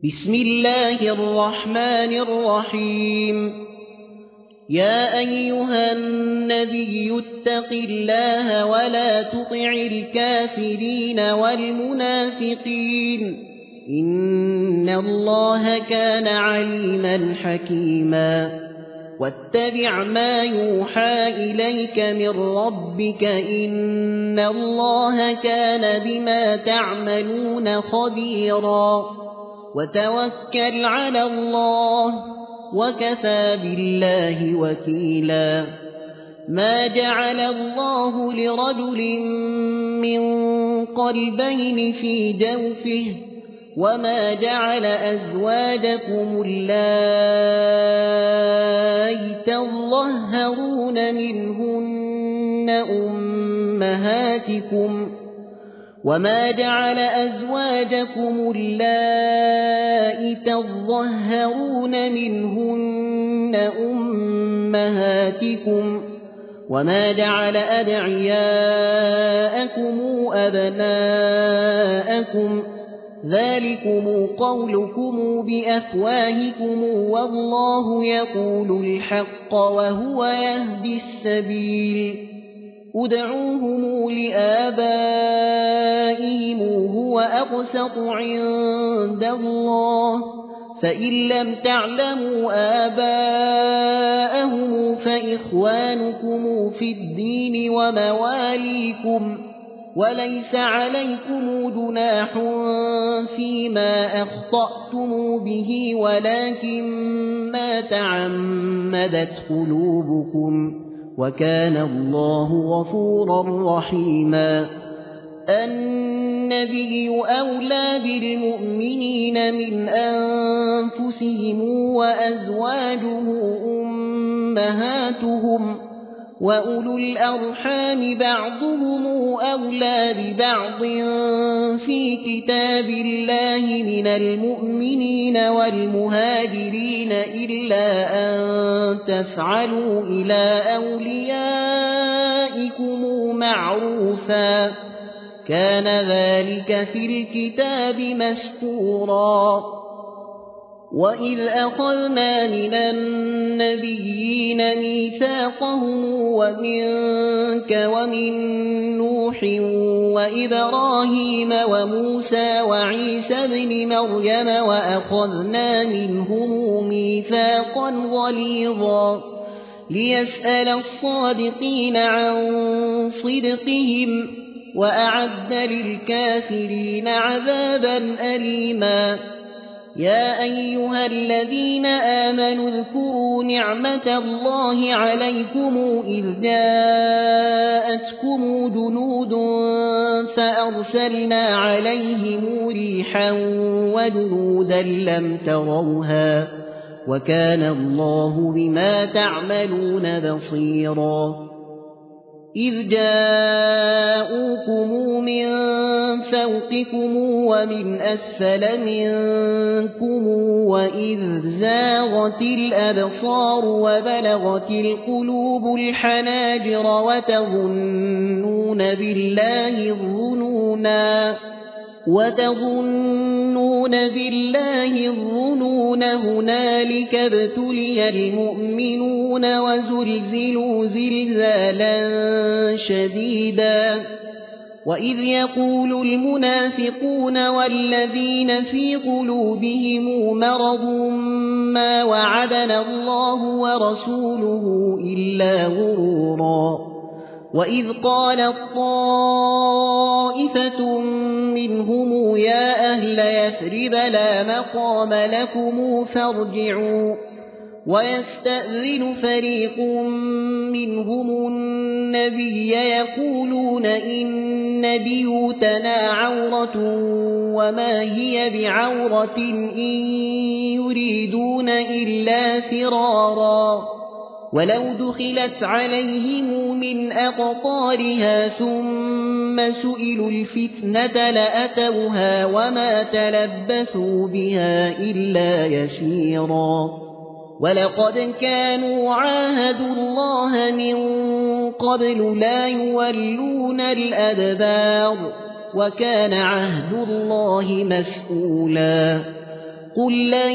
بسم الله الرحمن الرحيم. يا أيها النبي اتق الله ولا تطع الكافرين والمنافقين، إن الله كان عليما حكيما. واتبع ما يوحى إليك من ربك، إن الله كان بما تعملون خبيرا. وتوكل على الله، وكفى بالله وكيلا. ما جعل الله لرجل من قلبين في جوفه، وما جعل أزواجكم اللائي تظاهرون منهن أمهاتكم، وما جعل أزواجكم اللائي تظاهرون منهن أمهاتكم، وما جعل أدعياءكم أبناءكم، ذلكم قولكم بأفواهكم، والله يقول الحق وهو يهدي السبيل. ادعوهم لآبائهم هو أقسط عند الله، فإن لم تعلموا آباءهم فإخوانكم في الدين ومواليكم، وليس عليكم جناح فيما أخطأتم به، ولكن ما تعمدت قلوبكم، وكان الله غفورا رحيما. النبي أولى بالمؤمنين من أنفسهم، وأزواجه أمهاتهم، وأولو الأرحام بعضهم أولى ببعض في كتاب الله من المؤمنين والمهاجرين، إلا أن تفعلوا إلى أوليائكم معروفا، كان ذلك في الكتاب مسطورا. وإذ أخذنا من النبيين ميثاقهم ومنك ومن نوح وإبراهيم وموسى وعيسى بن مريم، وأخذنا منهم ميثاقا غليظا، ليسأل الصادقين عن صدقهم، وأعد للكافرين عذابا أليما. يا أيها الذين آمنوا اذكروا نعمة الله عليكم إذ جاءتكم جنود فأرسلنا عليهم ريحا وجنودا لم تروها، وكان الله بما تعملون بصيرا. إذ جاءوكم من فوقكم ومن أسفل منكم، وإذ زاغت الأبصار وبلغت القلوب الحناجر، وتظنون بالله الظنون، هنالك ابتلي المؤمنون وزلزلوا زلزالا شديدا. وإذ يقول المنافقون والذين في قلوبهم مرض ما وعدنا الله ورسوله إلا غرورا. وإذ قالت طائفة منهم يا أهل يثرب لا مقام لكم فارجعوا، ويستأذن فريق منهم النبي يقولون إن بيوتنا عورة وما هي بعورة إن يريدون إلا فرارا، ولو دخلت عليهم من أقطارها ثم سئلوا الفتنة لأتوها وما تلبثوا بها إلا يسيرا. ولقد كانوا عاهدوا الله من قبل لا يولون الأدبار، وكان عهد الله مسؤولا. قل لن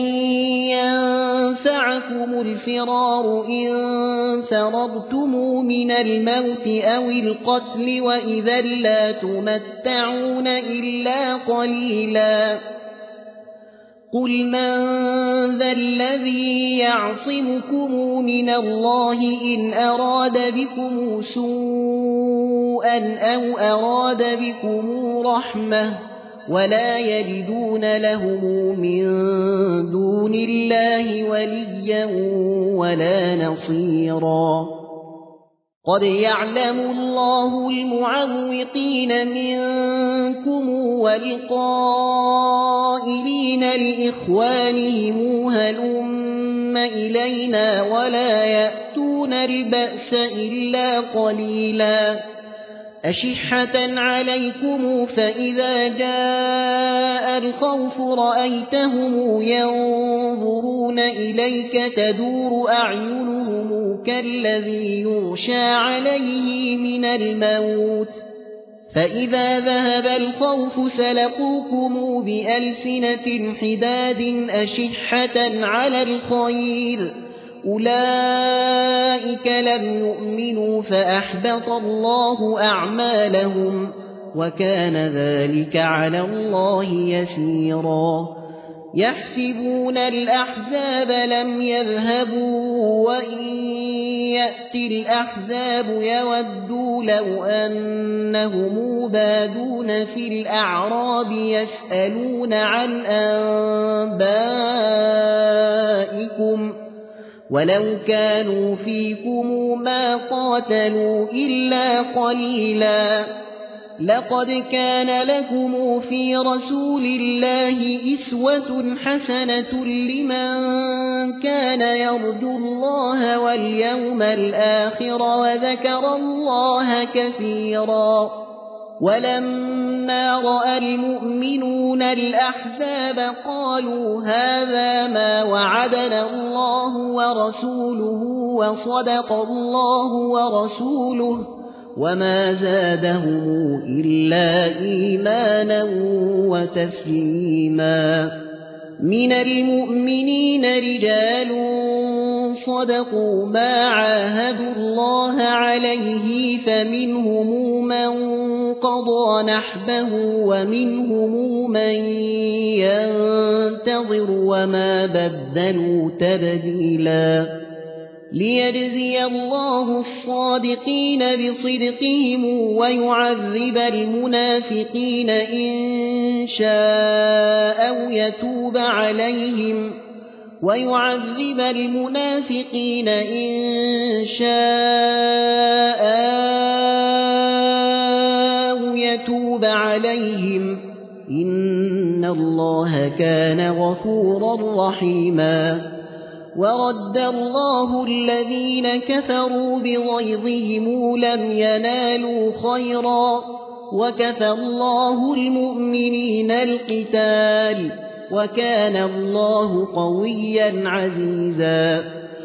ينفعكم الفرار إن فررتم من الموت أو القتل وإذا لا تمتعون إلا قليلا قل من ذا الذي يعصمكم من الله إن أراد بكم سوءا أو أراد بكم رحمة ولا يجدون لهم من دون الله وليا ولا نصيرا قد يعلم الله المعوقين منكم والقائلين لإخوانهم هلم إلينا ولا يأتون البأس إلا قليلا أشحة عليكم فإذا جاء الخوف رأيتهم ينظرون إليك تدور أعينهم كالذي يغشى عليه من الموت فإذا ذهب الخوف سلقوكم بألسنة حداد أشحة على الخير أولئك لم يؤمنوا فأحبط الله أعمالهم وكان ذلك على الله يسيرا يحسبون الأحزاب لم يذهبوا وإن يأتي الأحزاب يودوا لو أنهم بادون في الأعراب يسألون عن أنبائكم ولو كانوا فيكم ما قاتلوا إلا قليلا لقد كان لكم في رسول الله أسوة حسنة لمن كان يرجو الله واليوم الآخر وذكر الله كثيرا ولما رأى المؤمنون الأحزاب قالوا هذا ما وعدنا الله ورسوله وصدق الله ورسوله وما زادهم إلا إيمانا وتسليما من المؤمنين رجال صدقوا ما عاهدوا الله عليه فمنهم من قضى نحبه ومنهم من ينتظر وما بدلوا تبديلا ليجزي الله الصادقين بصدقهم ويعذب المنافقين إن شاء أو يتوب عليهم إن الله كان غفورا رحيما ورد الله الذين كفروا بغيظهم لم ينالوا خيرا وكفى الله المؤمنين القتال وكان الله قويا عزيزا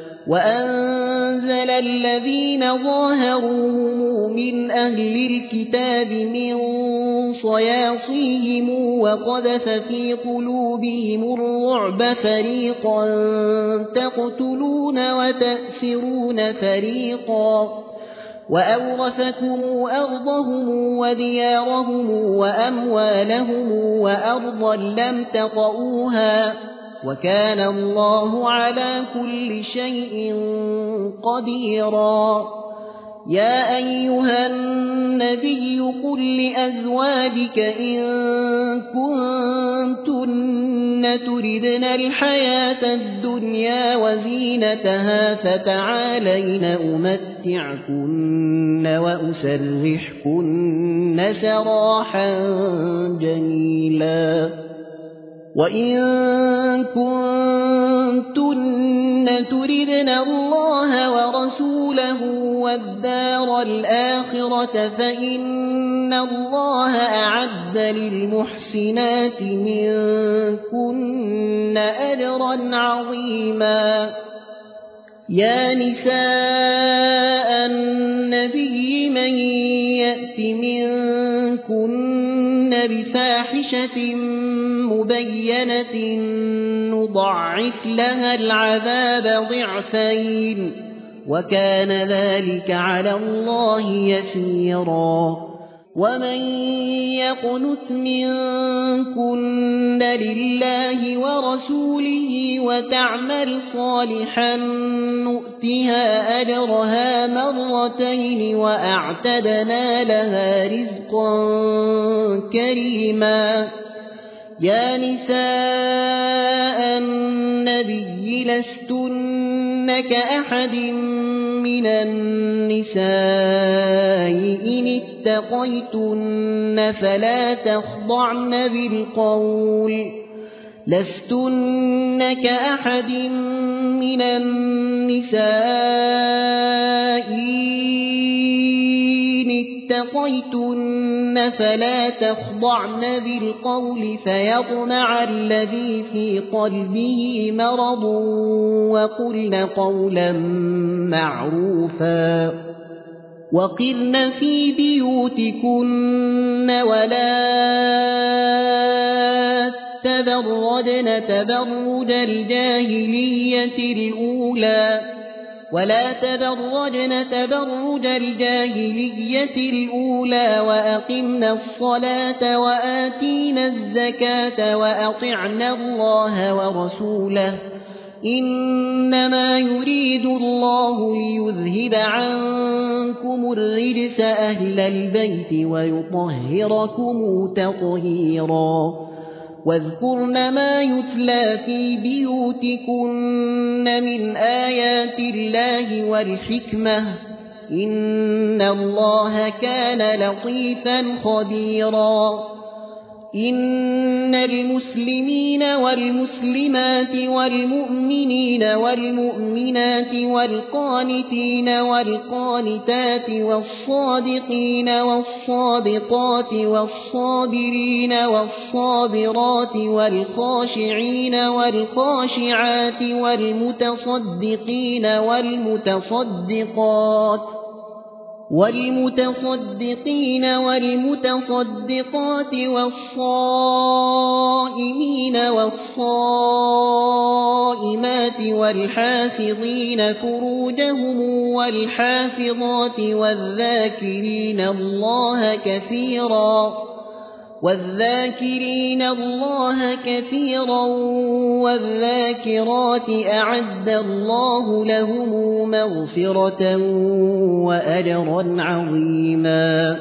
وأنزل الذين ظاهروهم من أهل الكتاب من صياصيهم وقذف في قلوبهم الرعب فريقا تقتلون وتأسرون فريقا وأورثكم أرضهم وديارهم وأموالهم وأرضا لم تطئوها وكان الله على كل شيء قديرا يا أيها النبي قل لأزواجك إن كنتن تردن الحياة الدنيا وزينتها فتعالين أمتعكن وأسرحكن سراحا جميلا وإن كنتن تردن الله ورسوله والدار الآخرة فإن الله أعد للمحسنات منكن أجرا عظيما يا نساء النبي من يأت منكن بفاحشة مبينة نضاعف لها العذاب ضعفين وكان ذلك على الله يسيرا ومن يقنت منكن لله ورسوله وتعمل صالحا نؤتها أجرها مرتين وأعتدنا لها رزقا كريما يا نساء النبي لستن كأحد من النساء إن اتقيتن فلا تخضعن بالقول لستن كأحد من النساء إن اتقيتن فلا تخضعن بالقول فيطمع الذي في قلبه مرض وقلن قولا معروفا وقرن في بيوتكن ولا تبرجن تبرج الجاهلية الأولى وأقمنا الصلاة وآتينا الزكاة وأطعنا الله ورسوله إنما يريد الله ليذهب عنكم الرجس أهل البيت ويطهركم تطهيرا واذكرن ما يتلى في بيوتكن من آيات الله والحكمة إن الله كان لطيفا خبيرا إن المسلمين والمسلمات والمؤمنين والمؤمنات والقانتين والقانتات والصادقين والصادقات والصابرين والصابرات والخاشعين والخاشعات والمتصدقين والمتصدقات والصائمين والصائمات والحافظين فروجهم والحافظات والذاكرين الله كثيرا والذاكرات أعد الله لهم مغفرة وأجرا عظيما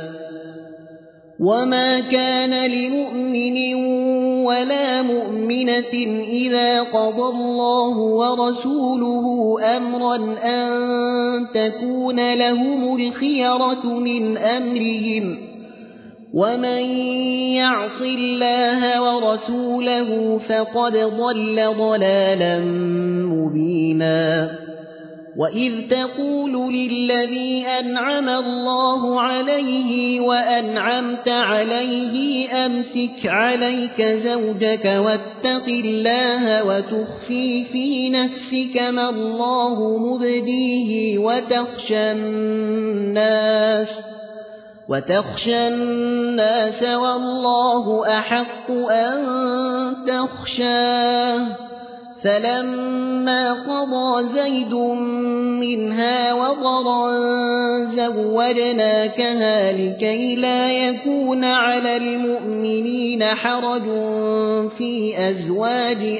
وما كان لمؤمن ولا مؤمنة إذا قضى الله ورسوله أمرا أن تكون لهم الخيرة من أمرهم ومن يعص الله ورسوله فقد ضل ضلالا مبينا وإذ تقول للذي أنعم الله عليه وأنعمت عليه أمسك عليك زوجك واتق الله وتخفي في نفسك ما الله مبديه وتخشى الناس والله أحق أن تخشاه فلما قضى زيد منها وطرا زوجناكها لكي لا يكون على المؤمنين حرج في أزواج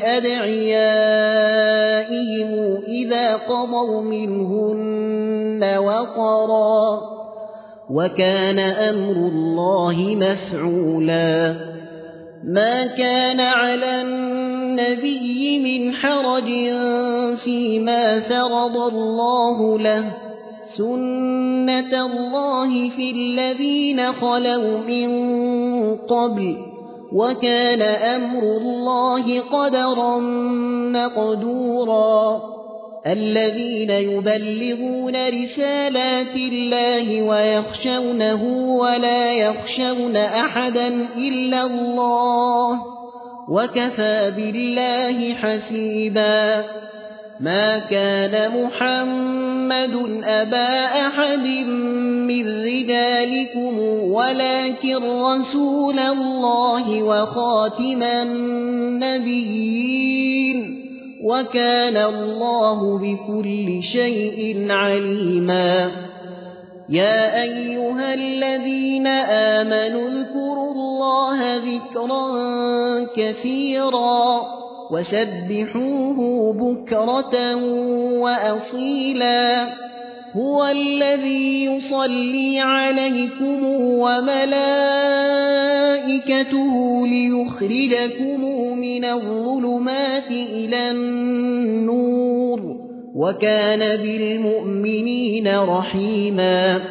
أدعيائهم إذا قضوا منهن وطرا وكان أمر الله مفعولا ما كان على النبي من حرج فيما فرض الله له سنة الله في الذين خلوا من قبل وكان أمر الله قدرا مقدورا الذين يبلغون رسالات الله ويخشونه ولا يخشون أحدا إلا الله وكفى بالله حسيبا ما كان محمد أبا أحد من رجالكم ولكن رسول الله وخاتم النبيين وكان الله بكل شيء عليما يا أيها الذين آمنوا اذكروا الله ذكرا كثيرا وسبحوه بكرة وأصيلا هو الذي يصلي عليكم وملائكته ليخرجكم من الظلمات إلى النور وكان بالمؤمنين رحيما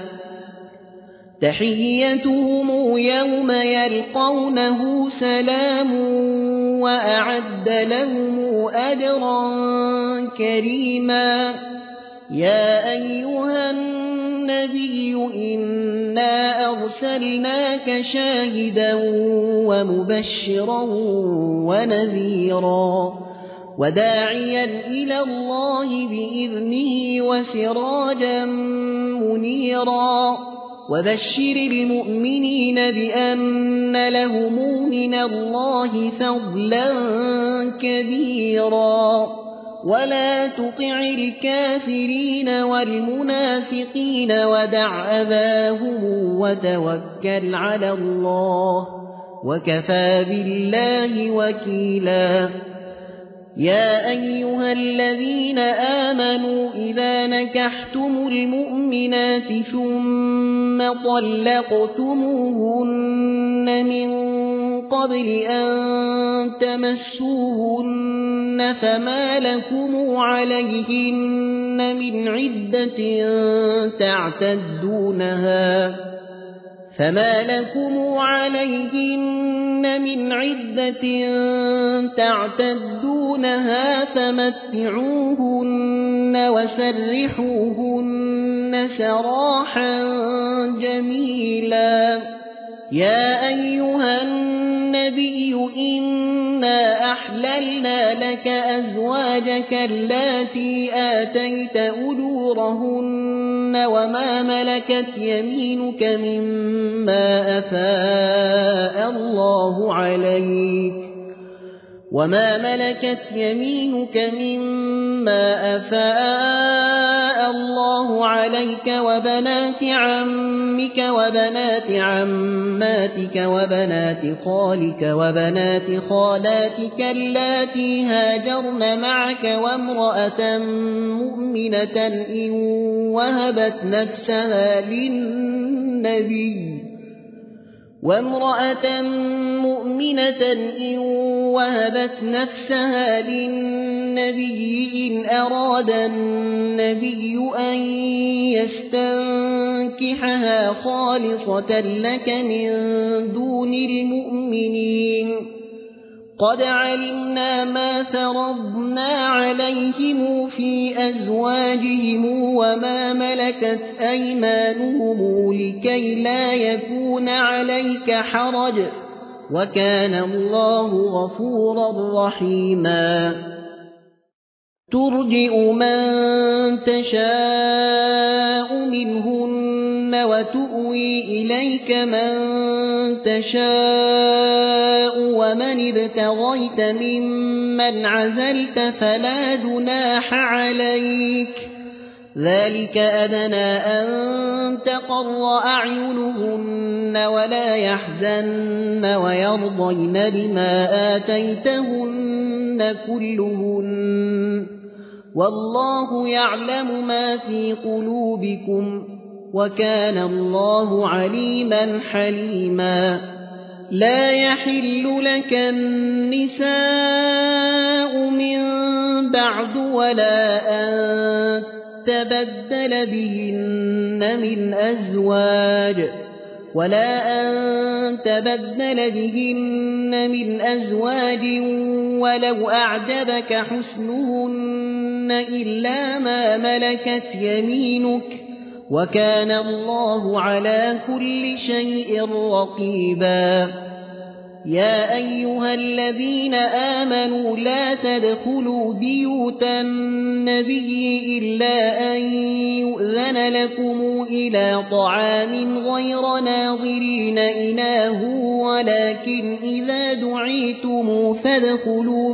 تحيتهم يوم يلقونه سلام وأعد لهم أجرا كريما يا أيها النبي إنا أرسلناك شاهدا ومبشرا ونذيرا وداعيا إلى الله بإذنه وسراجا منيرا وبشر المؤمنين بأن لهم من الله فضلا كبيرا ولا تطع الكافرين والمنافقين ودع أذاهم وتوكل على الله وكفى بالله وكيلا يا أيها الذين آمنوا إذا نكحتم المؤمنات ثم طلقتموهن من قبل أن تمسوهن فما لكم عليهن من عدة تعتدونها فمتعوهن وسرحوهن سراحا جميلا يا أيها النبي إنا أحللنا لك أزواجك اللاتي آتيت أجورهن وما ملكت يمينك مما أفاء الله عليك وبنات عمك وبنات عماتك وبنات خالك وبنات خالاتك اللاتي هاجرن معك وامرأة مؤمنة إن وهبت نفسها للنبي إن أراد النبي أن يستنكحها خالصة لك من دون المؤمنين قد علمنا ما فرضنا عليهم في أزواجهم وما ملكت أيمانهم لكي لا يكون عليك حرج وكان الله غفورا رحيما ترجئ من تشاء منهن وتؤوي إليك من تشاء ومن ابتغيت ممن عزلت فلا جناح عليك ذلك أدنى أن تقر أعينهن ولا يحزن ويرضين بما آتيتهن كلهن والله يعلم ما في قلوبكم وكان الله عليما حليما لا يحل لك النساء من بعد ولا أن تبدل بهن من أزواج ولو أعجبك حسنهن إلا ما ملكت يمينك وكان الله على كل شيء رقيبا يا أيها الذين آمنوا لا تدخلوا بيوت النبي إلا أن يؤذن لكم إلى طعام غير ناظرين إناه ولكن إذا دعيتم فادخلوا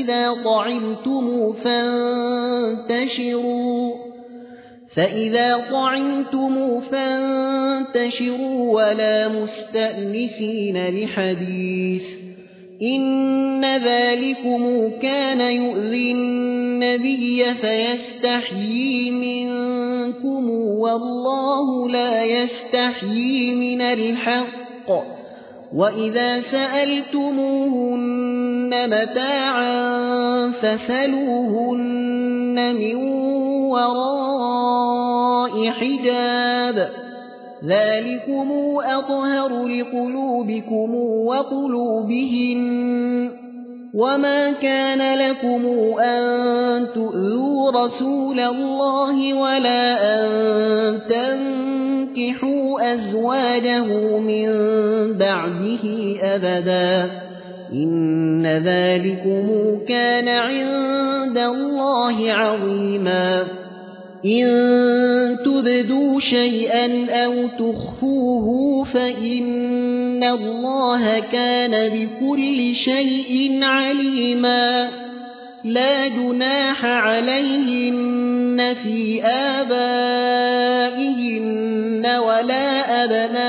فإذا طعمتم فانتشروا ولا مستأنسين لحديث إن ذلكم كان يؤذي النبي فيستحيي منكم والله لا يستحيي من الحق وإذا سألتموهن متاعا فاسألوهن من وراء حجاب ذلكم أطهر لقلوبكم وقلوبهن وما كان لكم أن تؤذوا رسول الله ولا أن تنكحوا أزواجه من بعده أبدا إن ذلكم كان عند الله عظيما إن تبدوا شيئا أو تخفوه فإن الله كان بكل شيء عليما لا جناح عليهن في آبائهن ولا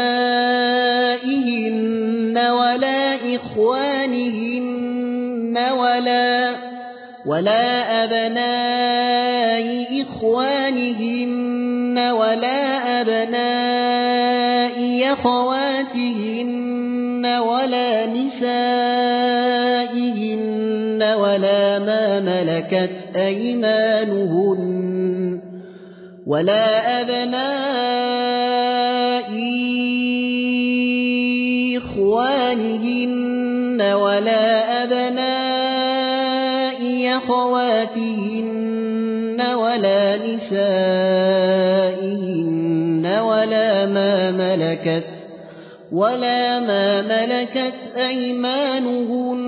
أبنائهن ولا أبناء إخوانهن ولا أبناء أخواتهن ولا نسائهن ولا ما ملكت أيمانهن ولا أبناء إخوانهن ولا أبناء أخواتهن ولا نسائهن ولا ما ملكت أيمانهن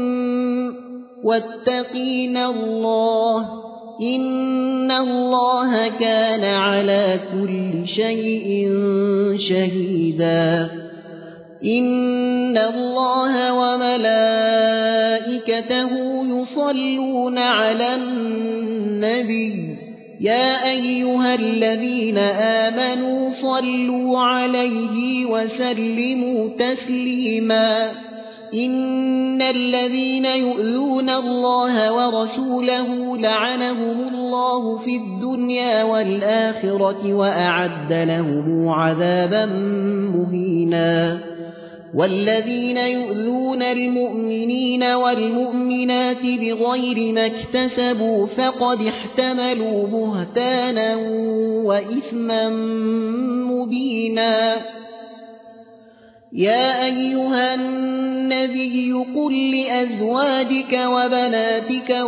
واتقين الله إن الله كان على كل شيء شهيدا إن الله وملائكته يصلون على النبي يا أيها الذين آمنوا صلوا عليه وسلموا تسليما إن الذين يؤذون الله ورسوله لعنهم الله في الدنيا والآخرة وأعد لهم عذابا مهينا والذين يؤذون المؤمنين والمؤمنات بغير ما اكتسبوا فقد احتملوا بهتانا وإثما مبينا يا أيها النبي قل لأزواجك وبناتك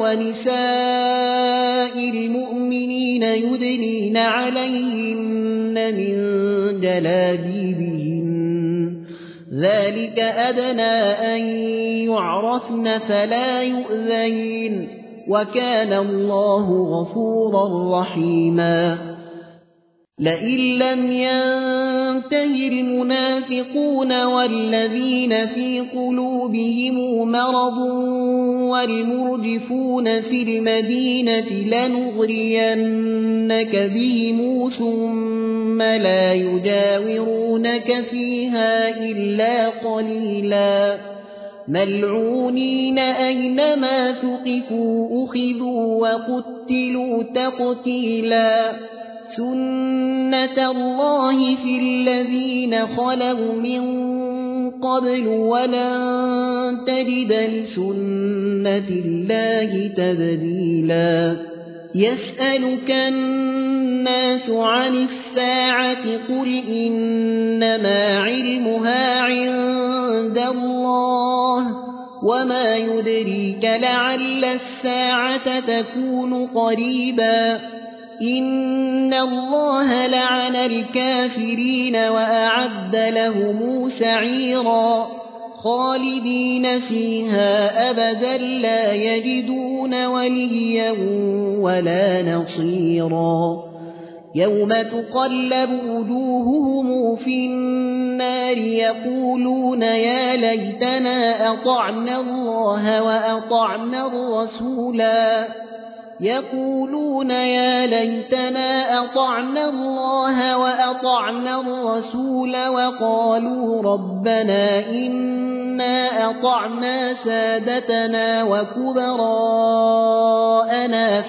ونساء المؤمنين يدنين عليهن من جلابيبهن ذلك أدنى أن يعرفن فلا يؤذين وكان الله غفورا رحيما لئن لم ينته المنافقون والذين في قلوبهم مرض والمرجفون في المدينة لنغرينك بهم ثم لا يجاورونك فيها إلا قليلا ملعونين أينما ثقفوا أخذوا وقتلوا تقتيلا سنة الله في الذين خلوا من قبل ولن تجد لسنة الله تبديلا يسألك الناس عن الساعة قل إنما علمها عند الله وما يدريك لعل الساعة تكون قريبا إن الله لعن الكافرين وأعد لهم سعيرا خالدين فيها أبدا لا يجدون وليا ولا نصيرا يوم تقلب وجوههم في النار يقولون يا ليتنا أطعنا الله وأطعنا الرسولا وقالوا ربنا إنا أطعنا سادتنا وكبراءنا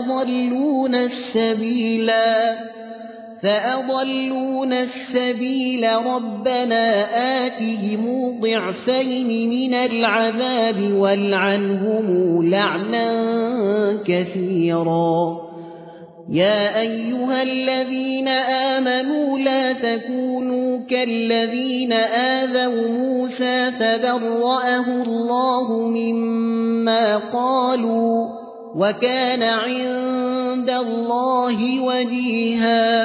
فأضلونا السبيل ربنا آتهم ضعفين من العذاب والعنهم لعنا كثيرا يا أيها الذين آمنوا لا تكونوا كالذين آذوا موسى فبرأه الله مما قالوا وكان عند الله وجيها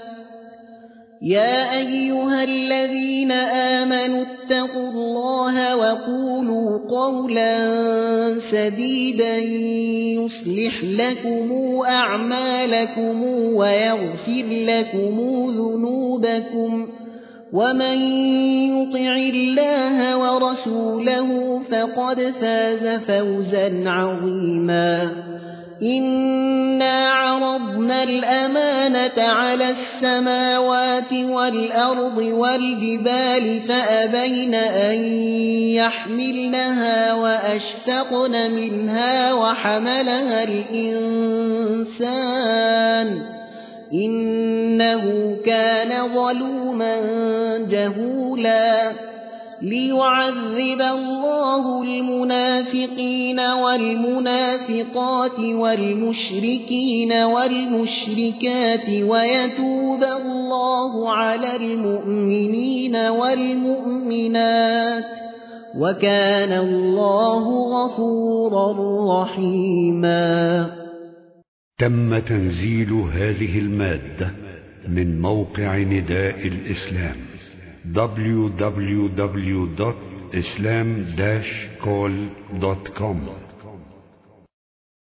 يا أيها الذين آمنوا اتقوا الله وقولوا قولا سديدا يصلح لكم أعمالكم ويغفر لكم ذنوبكم ومن يطع الله ورسوله فقد فاز فوزا عظيما إنا عرضنا الأمانة على السماوات والأرض والجبال فأبين أن يحملنها وأشفقن منها وحملها الإنسان إنه كان ظلوما جهولا ليعذب الله المنافقين والمنافقات والمشركين والمشركات ويتوب الله على المؤمنين والمؤمنات وكان الله غفورا رحيما. تم تنزيل هذه المادة من موقع نداء الإسلام www.islam-call.com